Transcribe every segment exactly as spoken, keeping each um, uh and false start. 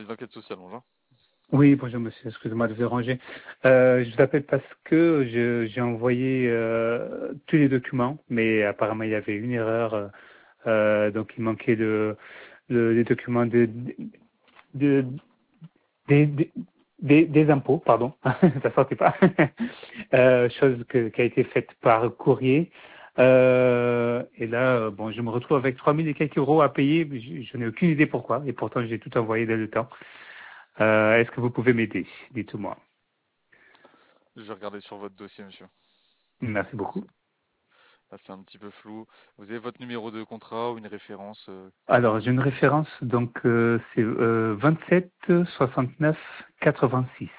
l'enquête sociale, bonjour. Oui, bonjour monsieur, excusez-moi de vous déranger. Euh, je vous appelle parce que je- j'ai envoyé euh, tous les documents, mais apparemment il y avait une erreur, euh, donc il manquait de, le- les documents de, de, des, des, des- des impôts, pardon, ça sortait pas, euh, chose que- qui a été faite par courrier. Euh, et là, euh, bon, je me retrouve avec trois mille et quelques euros à payer, mais je, je n'ai aucune idée pourquoi, et pourtant j'ai tout envoyé dès le temps. Euh, Est-ce que vous pouvez m'aider? Dites-moi. Je vais regarder sur votre dossier, monsieur. Merci beaucoup. Là, c'est un petit peu flou. Vous avez votre numéro de contrat ou une référence euh, Alors, j'ai une référence, donc euh, c'est euh, vingt-sept soixante-neuf quatre-vingt-six.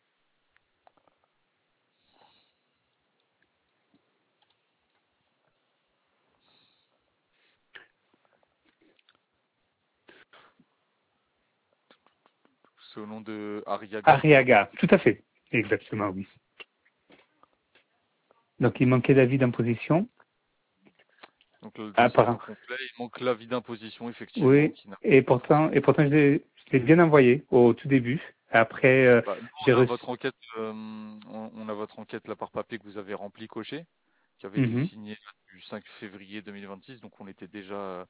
c'est au nom de Ariaga, c'est ça? Arriaga, tout à fait. Exactement, oui. Donc, il manquait d'avis d'imposition. Donc le dossier est Apparemment. incomplet. Il manque l'avis d'imposition, effectivement, Oui, qui n'a et pas été pourtant, et signé. pourtant, je l'ai je l'ai bien envoyé au tout début. Après, euh, Bah, nous, j'ai on a reçu. votre enquête, euh, on, on a votre enquête là par papier que vous avez remplie, coché, qui avait été Mhm. signée là, du cinq février deux mille vingt-six. Donc on était déjà euh,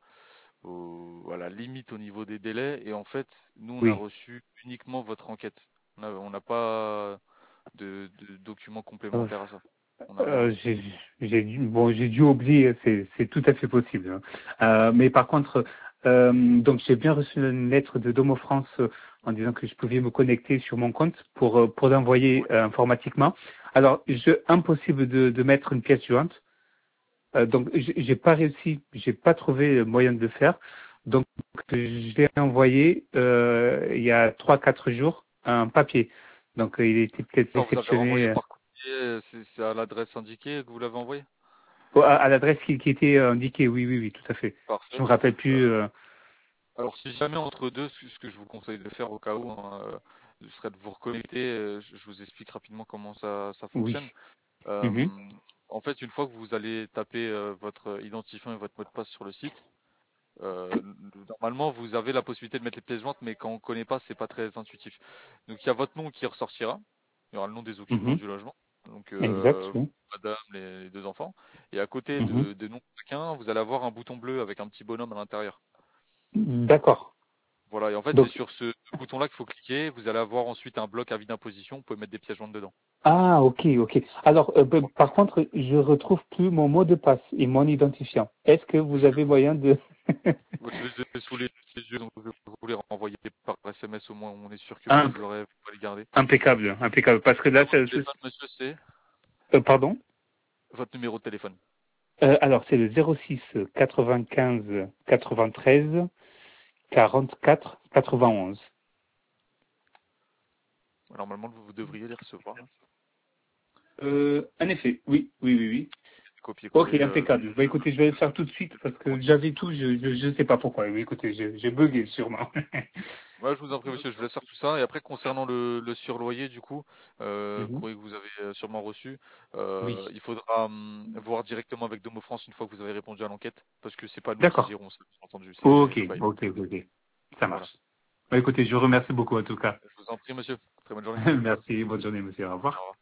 au, à la limite au niveau des délais. Et en fait, nous, on a Oui. reçu uniquement votre enquête. On a- on n'a pas de, de documents Euh, complémentaires à ça. On n'a rien euh, reçu. j'ai j'ai dû bon j'ai dû oublier, c'est c'est tout à fait possible, hein. Euh, mais par contre, euh, donc j'ai bien reçu une lettre de Domo France euh, en disant que je pouvais me connecter sur mon compte pour euh, pour l'envoyer Ouais. euh, informatiquement. Alors je impossible de, de mettre une pièce jointe. Euh, donc j'ai j'ai pas réussi, j'ai pas trouvé le moyen de le faire. Donc je l'ai envoyé euh, il y a trois quatre jours un papier. Donc euh, il était peut-être Quand vous avez renvoyé réceptionné. euh, par courrier, euh, c'est c'est à l'adresse indiquée que vous l'avez envoyé? Oh, à, à l'adresse qui, qui était euh, indiquée, oui, oui, oui, tout à fait. Je Parfait. me rappelle Euh, plus. euh, alors si jamais entre deux, ce ce que je vous conseille de faire au cas où, hein, euh, ce serait de vous reconnecter. euh, Je je vous explique rapidement comment ça, ça oui. fonctionne. Mhm, Euh, En fait, une fois que vous allez taper euh, votre identifiant et votre mot de passe sur le site, euh, normalement vous avez la possibilité de mettre les pièces jointes, mais quand on ne connaît pas, c'est pas très intuitif. Donc il y a votre nom qui ressortira. Il y aura le nom des occupants mhm, du logement. Donc exact, euh, oui. madame, les, les deux enfants. Et à côté Mhm. de, des noms de chacun, vous allez avoir un bouton bleu avec un petit bonhomme à l'intérieur. D'accord. Voilà, et en fait, c'est Donc, sur ce bouton-là qu'il faut cliquer. Vous allez avoir ensuite un bloc avis d'imposition. Vous pouvez mettre des pièces jointes dedans. ah, ok, ok. Alors, euh, ben, Voilà. par contre, je retrouve plus mon mot de passe et mon identifiant. Est-ce que vous Je, avez moyen de... je les ai sous les yeux, donc je vais vous les renvoyer par S M S. Au moins, on est sûr que vous Imp- les aurez, vous pourrez les garder. impeccable, impeccable. Parce que là, Numéro c'est de le souci. téléphone, monsieur, c'est Euh, pardon. votre numéro de téléphone. Euh, alors, c'est le zéro six quatre-vingt-quinze quatre-vingt-treize quarante-quatre quatre-vingt-onze. Normalement, vous, vous devriez les recevoir, hein. Euh, en effet, oui, oui, oui, oui. Ok, Copier-coller le, impeccable. Bah écoutez, je vais le faire tout de suite le parce numéro que de j'avais site. tout, je je, je sais pas pourquoi. Mais écoutez, j'ai j'ai bugué sûrement. Ouais, je vous en prie, monsieur, je vous laisse faire tout ça. Et après, concernant le, le surloyer, du coup, euh, Mhm. courrier que vous avez euh, sûrement reçu, euh, Oui. il faudra hum, voir directement avec Domo France une fois que vous avez répondu à l'enquête, parce que c'est pas nous qui D'accord. gérons ça, bien entendu, c'est Ok, le bail. ok, ok, ok. Ça Voilà. marche. Bah écoutez, je vous remercie beaucoup en tout cas. Je vous en prie, monsieur. Très bonne journée. Merci, bonne journée, monsieur. Au Au revoir. revoir.